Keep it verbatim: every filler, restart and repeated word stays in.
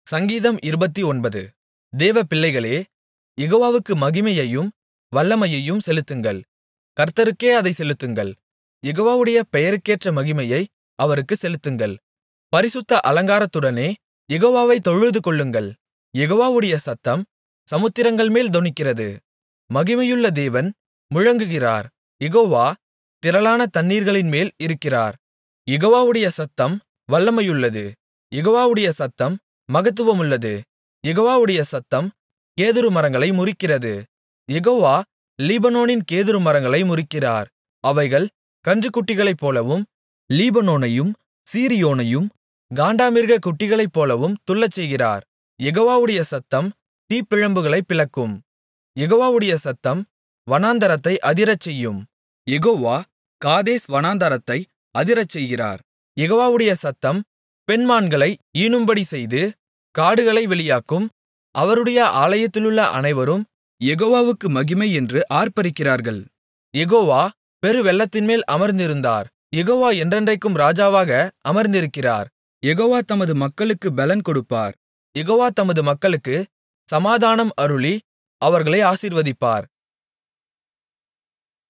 சங்கீதம் இருபத்தொன்பது. தேவப்பிள்ளைகளே, யெகோவாவுக்கு மகிமையையும் வல்லமையையும் செலுத்துங்கள். கர்த்தருக்கே அதைச் செலுத்துங்கள். யெகோவாவுடைய பெயருக்கேற்ற மகிமையை அவருக்குச் செலுத்துங்கள். பரிசுத்த அலங்காரத்துடனே யெகோவாவைத் தொழுதுகொள்ளுங்கள். யெகோவாவுடைய சத்தம் சமுத்திரங்கள்மேல் தொனிக்கிறது. மகிமையுள்ள தேவன் முழங்குகிறார். யெகோவா திரளான தண்ணீர்களின்மேல் இருக்கிறார். யெகோவாவுடைய சத்தம் வல்லமையுள்ளது. யெகோவாவுடைய சத்தம் மகத்துவமுள்ளது. யெகோவாவுடைய சத்தம் கேதுரு மரங்களை முறிக்கிறது. யெகோவா லீபனோனின் கேதுரு மரங்களை முறிக்கிறார். அவைகள் கன்றுக்குட்டிகளைப்போலவும் லீபனோனையும் சீரியோனையும் காண்டாமிருகக் குட்டிகளைப்போலவும் துள்ளச்செய்கிறார். யெகோவாவுடைய சத்தம் தீப்பிழம்புகளைப் பிளக்கும். யெகோவாவுடைய சத்தம் வனாந்தரத்தை அதிரச்செய்யும். யெகோவா காதேஸ் வனாந்தரத்தை அதிரச்செய்கிறார். யெகோவாவுடைய சத்தம் பெண்மான்களை ஈனும்படி செய்து காடுகளை வெளியாக்கும். அவருடைய ஆலயத்திலுள்ள அனைவரும் யெகோவாவுக்கு மகிமை என்று ஆர்ப்பரிக்கிறார்கள். யெகோவா பெருவெள்ளத்தின்மேல் அமர்ந்திருந்தார். யெகோவா என்றென்றைக்கும் ராஜாவாக அமர்ந்திருக்கிறார். யெகோவா தமது மக்களுக்கு பெலன் கொடுப்பார். யெகோவா தமது மக்களுக்கு சமாதானம் அருளி அவர்களை ஆசீர்வதிப்பார்.